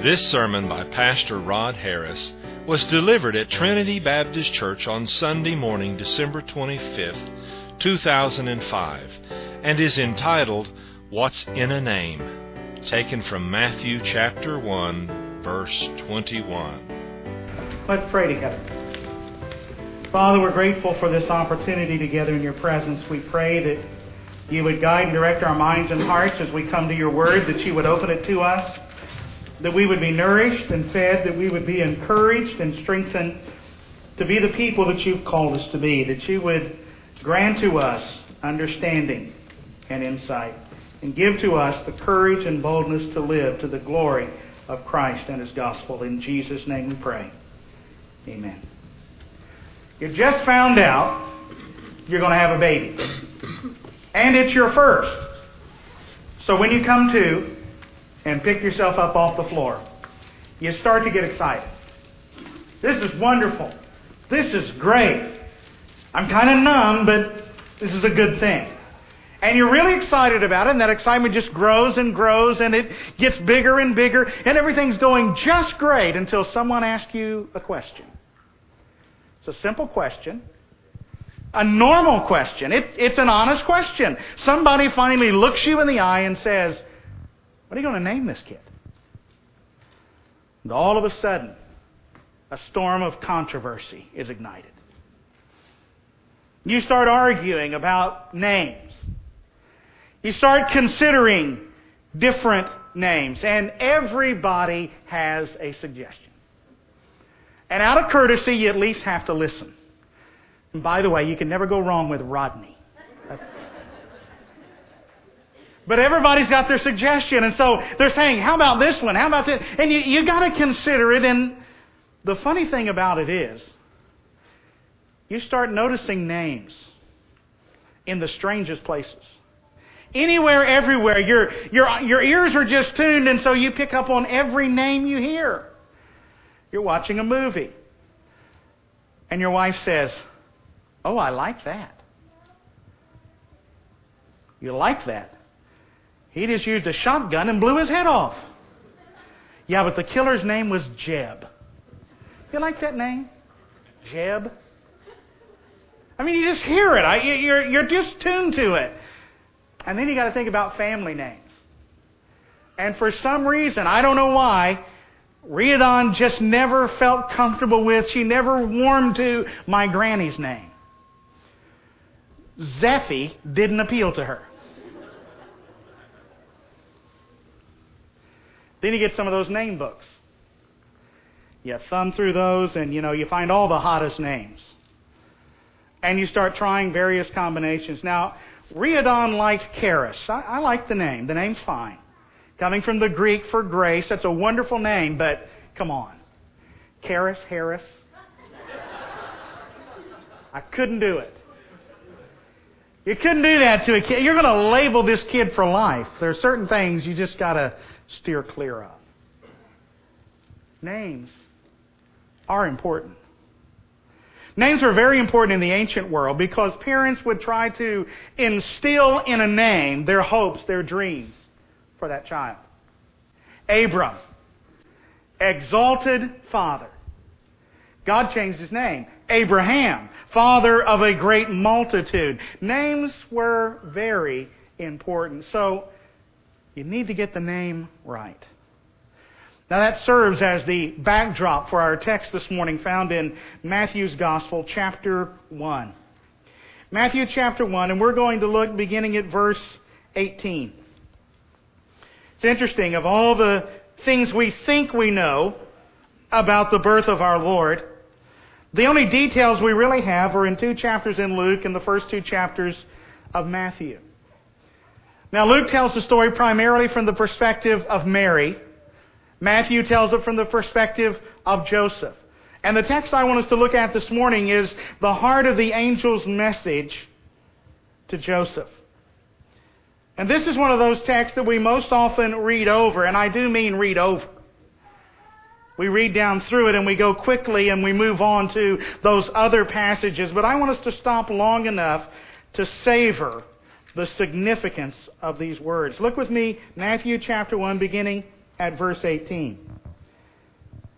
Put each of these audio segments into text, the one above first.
This sermon by Pastor Rod Harris was delivered at Trinity Baptist Church on Sunday morning, December 25th, 2005, and is entitled, What's in a Name? Taken from Matthew chapter 1, verse 21. Let's pray together. Father, we're grateful for this opportunity together in your presence. We pray that you would guide and direct our minds and hearts as we come to your word, that you would open it to us, that we would be nourished and fed, that we would be encouraged and strengthened to be the people that you've called us to be, that you would grant to us understanding and insight, and give to us the courage and boldness to live to the glory of Christ and His gospel. In Jesus' name we pray. Amen. You just found out you're going to have a baby. And it's your first. So when you come to and pick yourself up off the floor, you start to get excited. This is wonderful. This is great. I'm kind of numb, but this is a good thing. And you're really excited about it, and that excitement just grows and grows, and it gets bigger and bigger, and everything's going just great until someone asks you a question. It's a simple question. A normal question. It's an honest question. Somebody finally looks you in the eye and says, what are you going to name this kid? And all of a sudden, a storm of controversy is ignited. You start arguing about names. You start considering different names. And everybody has a suggestion. And out of courtesy, you at least have to listen. And by the way, you can never go wrong with Rodney. But everybody's got their suggestion. And so they're saying, how about this one? How about that? And you got to consider it. And the funny thing about it is, you start noticing names in the strangest places. Anywhere, everywhere. Your ears are just tuned, and so you pick up on every name you hear. You're watching a movie. And your wife says, oh, I like that. You like that? He just used a shotgun and blew his head off. Yeah, but the killer's name was Jeb. You like that name? Jeb? I mean, you just hear it. You're just tuned to it. And then you got to think about family names. And for some reason, I don't know why, Riadon just never felt comfortable with, she never warmed to my granny's name. Zeffie didn't appeal to her. Then you get some of those name books. You thumb through those and, you find all the hottest names. And you start trying various combinations. Now, Riadon liked Charis. I like the name. The name's fine. Coming from the Greek for grace, that's a wonderful name, but come on. Charis, Harris. I couldn't do it. You couldn't do that to a kid. You're going to label this kid for life. There are certain things you just got to steer clear of. Names are important. Names were very important in the ancient world because parents would try to instill in a name their hopes, their dreams for that child. Abram, exalted father. God changed his name. Abraham, father of a great multitude. Names were very important. So you need to get the name right. Now that serves as the backdrop for our text this morning found in Matthew's Gospel, chapter 1. Matthew chapter 1, and we're going to look beginning at verse 18. It's interesting, of all the things we think we know about the birth of our Lord, the only details we really have are in 2 chapters in Luke and the first 2 chapters of Matthew. Now Luke tells the story primarily from the perspective of Mary. Matthew tells it from the perspective of Joseph. And the text I want us to look at this morning is the heart of the angel's message to Joseph. And this is one of those texts that we most often read over, and I do mean read over. We read down through it and we go quickly and we move on to those other passages. But I want us to stop long enough to savor the significance of these words. Look with me, Matthew chapter 1, beginning at verse 18.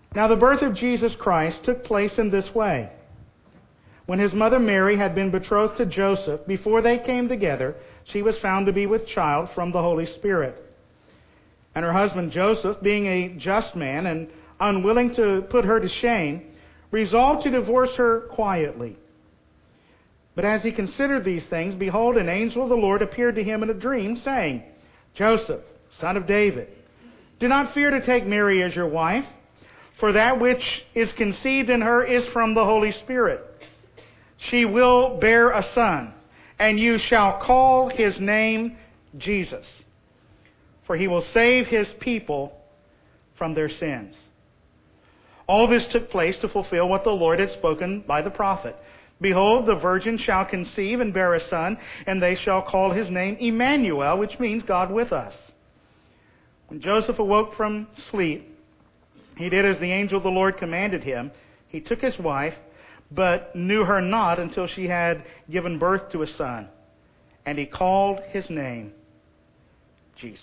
Now the birth of Jesus Christ took place in this way. When his mother Mary had been betrothed to Joseph, before they came together, she was found to be with child from the Holy Spirit. And her husband Joseph, being a just man and unwilling to put her to shame, resolved to divorce her quietly. But as he considered these things, behold, an angel of the Lord appeared to him in a dream, saying, Joseph, son of David, do not fear to take Mary as your wife, for that which is conceived in her is from the Holy Spirit. She will bear a son, and you shall call his name Jesus, for he will save his people from their sins. All this took place to fulfill what the Lord had spoken by the prophet. Behold, the virgin shall conceive and bear a son, and they shall call his name Emmanuel, which means God with us. When Joseph awoke from sleep, he did as the angel of the Lord commanded him. He took his wife, but knew her not until she had given birth to a son. And he called his name Jesus.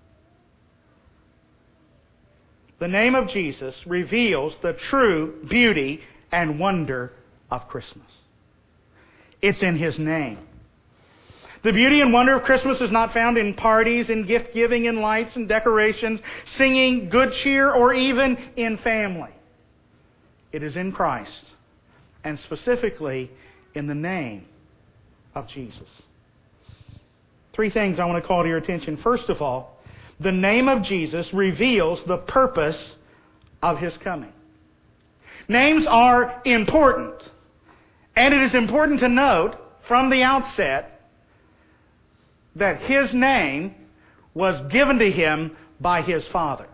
The name of Jesus reveals the true beauty and wonder of Christmas. It's in his name. The beauty and wonder of Christmas is not found in parties, in gift giving, in lights and decorations, singing, good cheer, or even in family. It is in Christ, and specifically in the name of Jesus. Three things I want to call to your attention. First of all, the name of Jesus reveals the purpose of his coming. Names are important. And it is important to note from the outset that his name was given to him by his father.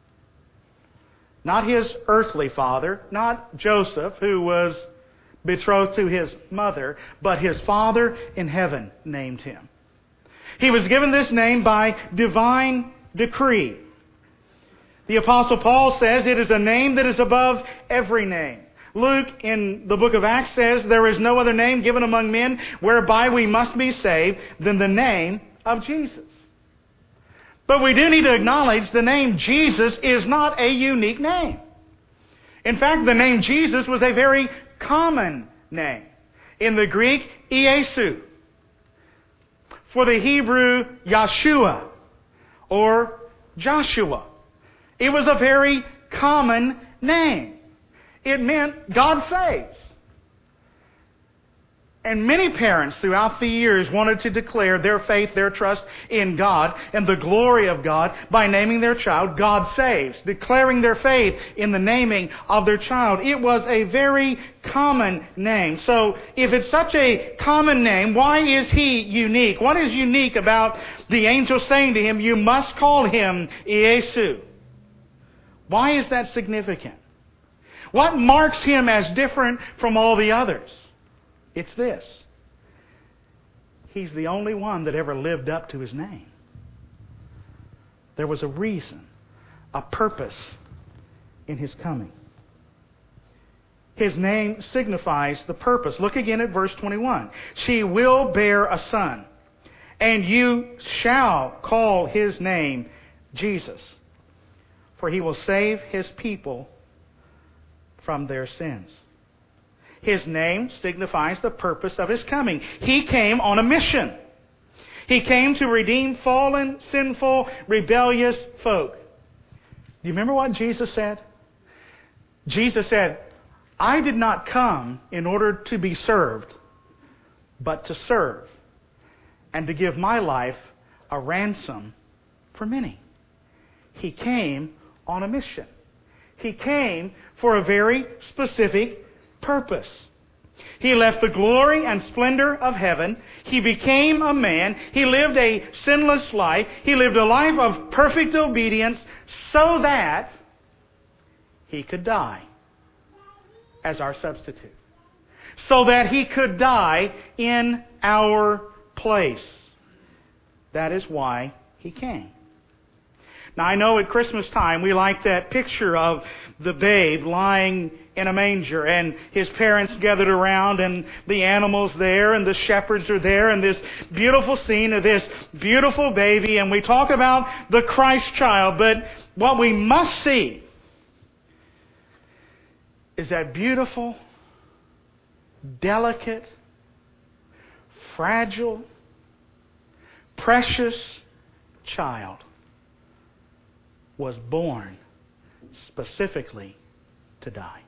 Not his earthly father, not Joseph, who was betrothed to his mother, but his Father in heaven named him. He was given this name by divine decree. The Apostle Paul says it is a name that is above every name. Luke, in the book of Acts, says, there is no other name given among men whereby we must be saved than the name of Jesus. But we do need to acknowledge the name Jesus is not a unique name. In fact, the name Jesus was a very common name. In the Greek, Iesu. For the Hebrew, Yeshua or Joshua. It was a very common name. It meant God saves. And many parents throughout the years wanted to declare their faith, their trust in God and the glory of God by naming their child God Saves, declaring their faith in the naming of their child. It was a very common name. So if it's such a common name, why is he unique? What is unique about the angel saying to him, you must call him Iesu? Why is that significant? What marks him as different from all the others? It's this. He's the only one that ever lived up to his name. There was a reason, a purpose in his coming. His name signifies the purpose. Look again at verse 21. She will bear a son, and you shall call his name Jesus, for he will save his people from their sins. His name signifies the purpose of his coming. He came on a mission. He came to redeem fallen, sinful, rebellious folk. Do you remember what Jesus said? Jesus said, I did not come in order to be served, but to serve, and to give my life a ransom for many. He came on a mission. He came for a very specific purpose. He left the glory and splendor of heaven. He became a man. He lived a sinless life. He lived a life of perfect obedience so that he could die as our substitute. So that he could die in our place. That is why he came. Now I know at Christmas time we like that picture of the babe lying in a manger and his parents gathered around and the animals there and the shepherds are there and this beautiful scene of this beautiful baby, and we talk about the Christ child. But what we must see is that beautiful, delicate, fragile, precious child was born specifically to die.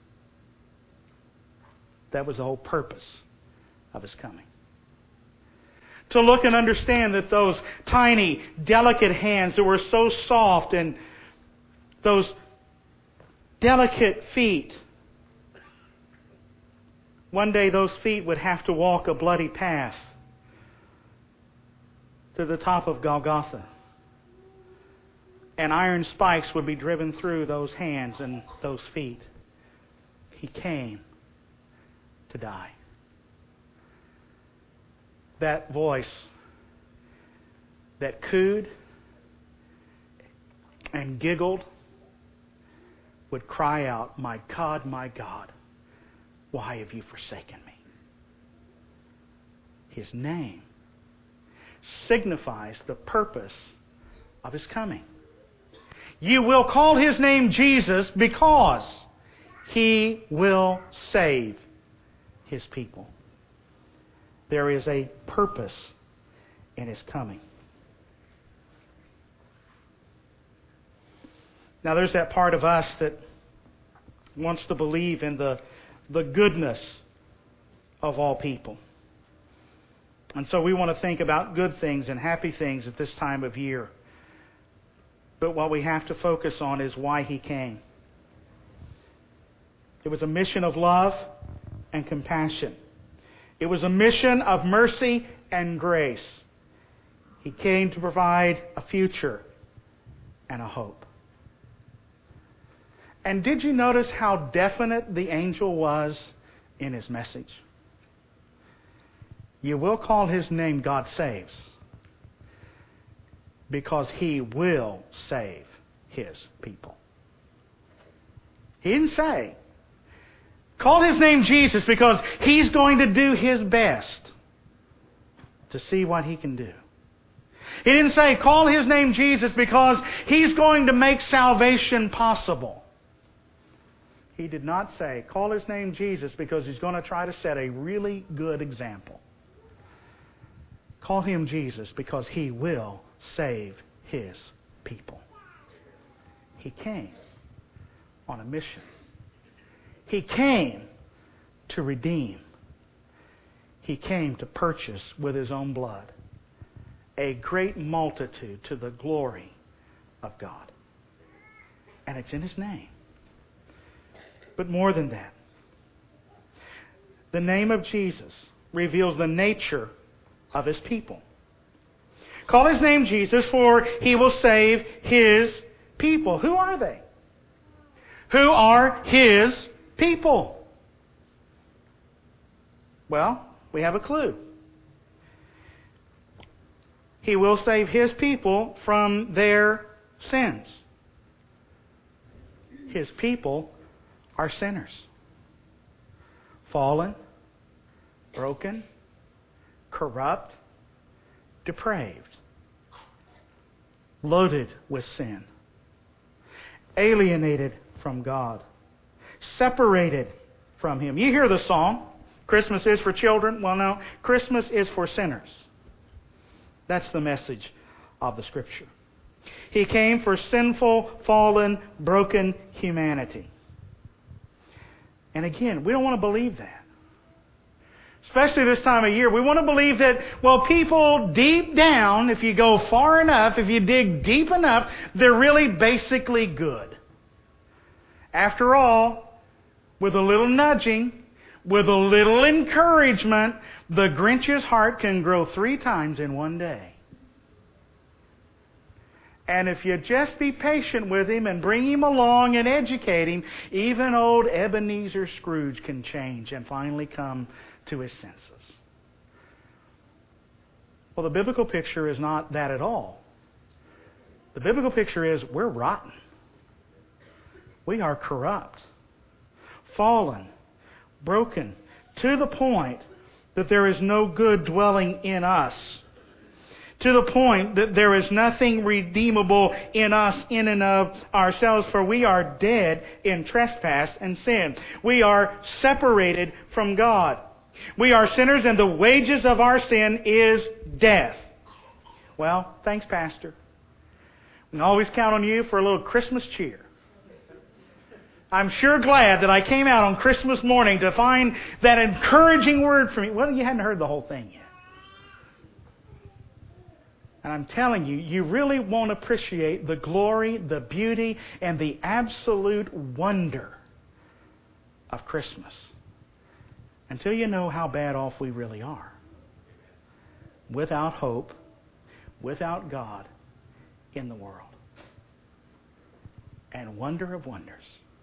That was the whole purpose of His coming. To look and understand that those tiny, delicate hands that were so soft and those delicate feet, one day those feet would have to walk a bloody path to the top of Golgotha. And iron spikes would be driven through those hands and those feet. He came to die. That voice that cooed and giggled would cry out, my God, why have you forsaken me? His name signifies the purpose of His coming. You will call His name Jesus because He will save His people. There is a purpose in His coming. Now there's that part of us that wants to believe in the goodness of all people. And so we want to think about good things and happy things at this time of year. But what we have to focus on is why He came. It was a mission of love and compassion. It was a mission of mercy and grace. He came to provide a future and a hope. And did you notice how definite the angel was in his message? You will call His name God Saves, because He will save His people. He didn't say, call His name Jesus because He's going to do His best to see what He can do. He didn't say, call His name Jesus because He's going to make salvation possible. He did not say, call His name Jesus because He's going to try to set a really good example. Call Him Jesus because He will save His people. He came on a mission. He came to redeem. He came to purchase with His own blood a great multitude to the glory of God. And it's in His name. But more than that, the name of Jesus reveals the nature of His people. Call His name Jesus, for He will save His people. Who are they? Who are His people? Well, we have a clue. He will save His people from their sins. His people are sinners. Fallen, broken, corrupt, depraved, loaded with sin, alienated from God, separated from Him. You hear the song, Christmas is for children. Well, no, Christmas is for sinners. That's the message of the Scripture. He came for sinful, fallen, broken humanity. And again, we don't want to believe that. Especially this time of year. We want to believe that, well, people deep down, if you go far enough, if you dig deep enough, they're really basically good. After all, with a little nudging, with a little encouragement, the Grinch's heart can grow 3 times in one day. And if you just be patient with him and bring him along and educate him, even old Ebenezer Scrooge can change and finally come to his senses. Well, the biblical picture is not that at all. The biblical picture is we're rotten. We are corrupt, fallen, broken, to the point that there is no good dwelling in us. to the point that there is nothing redeemable in us in and of ourselves, for we are dead in trespass and sin. We are separated from God. We are sinners, and the wages of our sin is death. Well, thanks, Pastor. We can always count on you for a little Christmas cheer. I'm sure glad that I came out on Christmas morning to find that encouraging word from you. Well, you hadn't heard the whole thing yet. And I'm telling you, you really won't appreciate the glory, the beauty, and the absolute wonder of Christmas until you know how bad off we really are. Without hope, without God in the world. And wonder of wonders,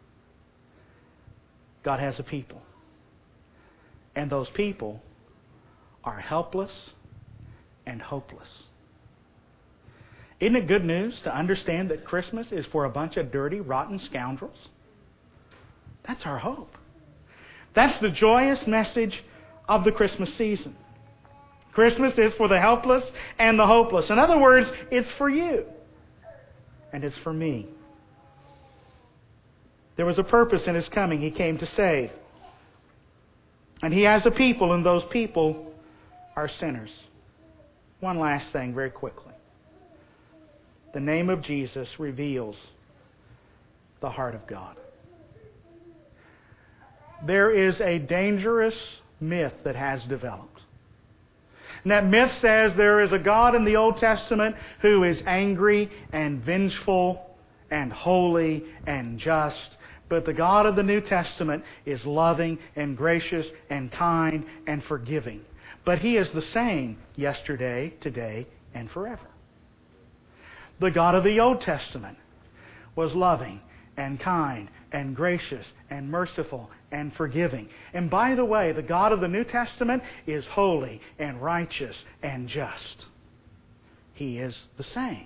God has a people. And those people are helpless and hopeless. Isn't it good news to understand that Christmas is for a bunch of dirty, rotten scoundrels? That's our hope. That's the joyous message of the Christmas season. Christmas is for the helpless and the hopeless. In other words, it's for you. And it's for me. There was a purpose in His coming. He came to save. And He has a people, and those people are sinners. One last thing very quickly. The name of Jesus reveals the heart of God. There is a dangerous myth that has developed. And that myth says there is a God in the Old Testament who is angry and vengeful and holy and just. But the God of the New Testament is loving and gracious and kind and forgiving. But He is the same yesterday, today, and forever. The God of the Old Testament was loving and kind and gracious and merciful and forgiving. And by the way, the God of the New Testament is holy and righteous and just. He is the same.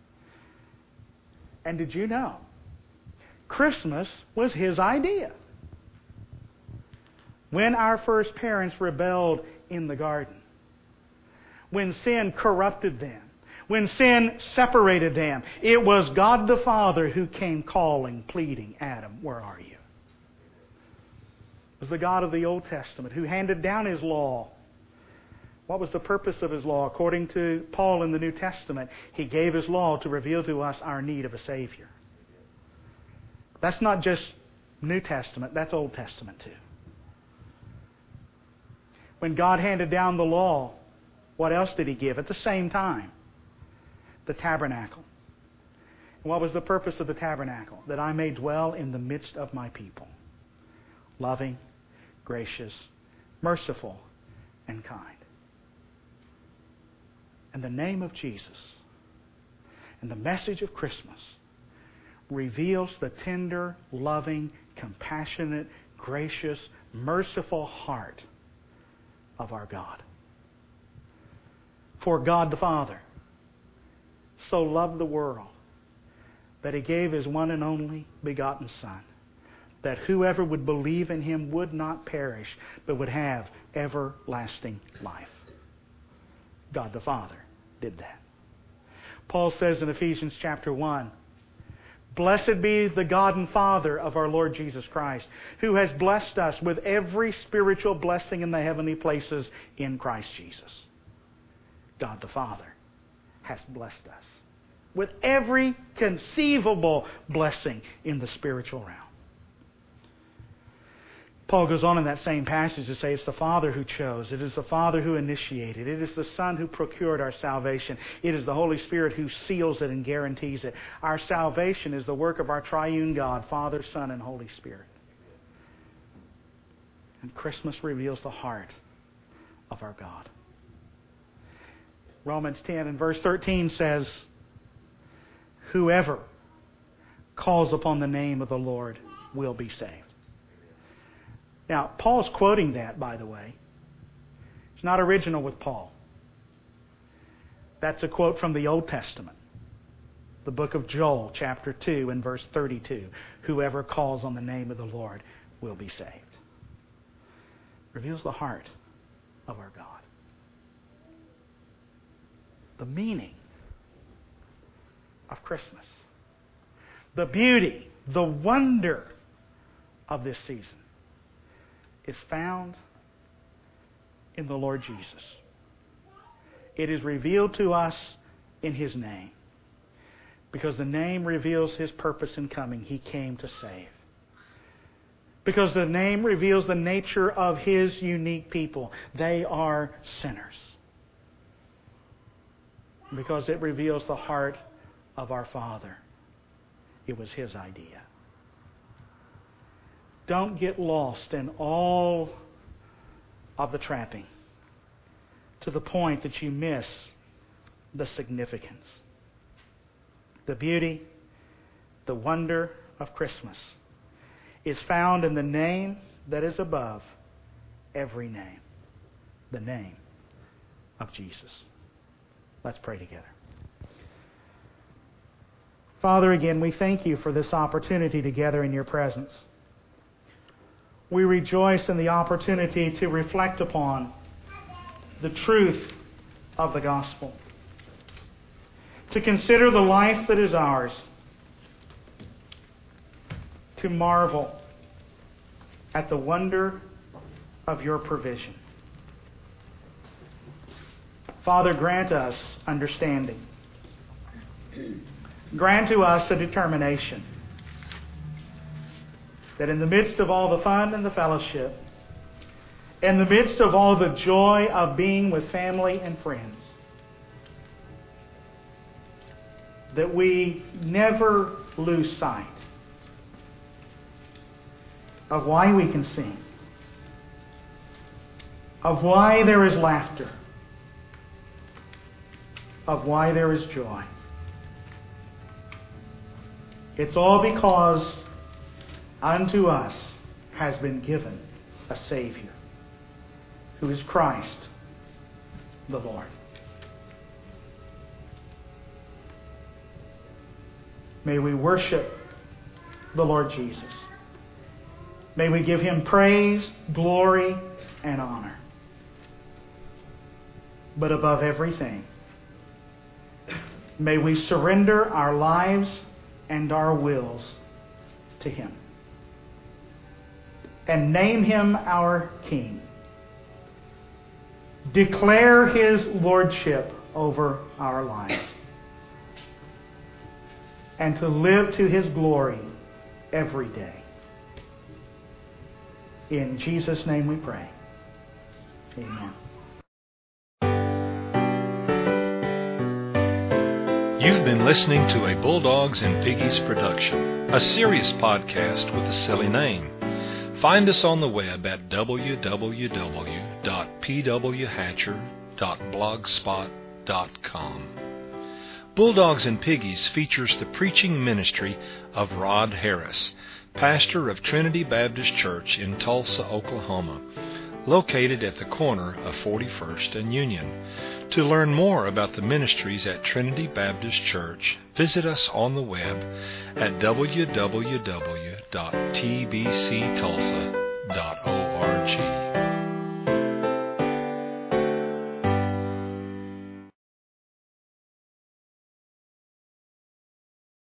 And did you know? Christmas was His idea. When our first parents rebelled in the garden, when sin corrupted them, when sin separated them, it was God the Father who came calling, pleading, Adam, where are you? It was the God of the Old Testament who handed down His law. What was the purpose of His law? According to Paul in the New Testament, He gave His law to reveal to us our need of a Savior. That's not just New Testament, that's Old Testament too. When God handed down the law, what else did He give at the same time? The tabernacle. And what was the purpose of the tabernacle? That I may dwell in the midst of my people. Loving, gracious, merciful, and kind. And the name of Jesus and the message of Christmas reveals the tender, loving, compassionate, gracious, merciful heart of our God. For God the Father so loved the world that He gave His one and only begotten Son, that whoever would believe in Him would not perish, but would have everlasting life. God the Father did that. Paul says in Ephesians chapter 1, Blessed be the God and Father of our Lord Jesus Christ, who has blessed us with every spiritual blessing in the heavenly places in Christ Jesus. God the Father has blessed us with every conceivable blessing in the spiritual realm. Paul goes on in that same passage to say it's the Father who chose. It is the Father who initiated. It is the Son who procured our salvation. It is the Holy Spirit who seals it and guarantees it. Our salvation is the work of our triune God, Father, Son, and Holy Spirit. And Christmas reveals the heart of our God. Romans 10 and verse 13 says, Whoever calls upon the name of the Lord will be saved. Now, Paul's quoting that, by the way. It's not original with Paul. That's a quote from the Old Testament. The book of Joel, chapter 2 and verse 32. Whoever calls on the name of the Lord will be saved. Reveals the heart of our God. the meaning of Christmas. The beauty, the wonder of this season is found in the Lord Jesus. It is revealed to us in His name, because the name reveals His purpose in coming. He came to save. Because the name reveals the nature of His unique people. They are sinners. Because it reveals the heart of our Father. It was His idea. Don't get lost in all of the trapping to the point that you miss the significance. The beauty, the wonder of Christmas is found in the name that is above every name. The name of Jesus. Let's pray together. Father, again, we thank You for this opportunity to gather in Your presence. We rejoice in the opportunity to reflect upon the truth of the gospel, to consider the life that is ours, to marvel at the wonder of Your provision. Father, grant us understanding. Grant to us a determination that in the midst of all the fun and the fellowship, in the midst of all the joy of being with family and friends, that we never lose sight of why we can sing, of why there is laughter, of why there is joy. It's all because unto us has been given a Savior, who is Christ the Lord. May we worship the Lord Jesus. May we give Him praise, glory, and honor. But above everything, may we surrender our lives and our wills to Him, and name Him our King. Declare His lordship over our lives, and to live to His glory every day. In Jesus' name we pray. Amen. You've been listening to a Bulldogs and Piggies production, a serious podcast with a silly name. Find us on the web at www.pwhatcher.blogspot.com. Bulldogs and Piggies features the preaching ministry of Rod Harris, pastor of Trinity Baptist Church in Tulsa, Oklahoma, located at the corner of 41st and Union. To learn more about the ministries at Trinity Baptist Church, visit us on the web at www.tbctulsa.org.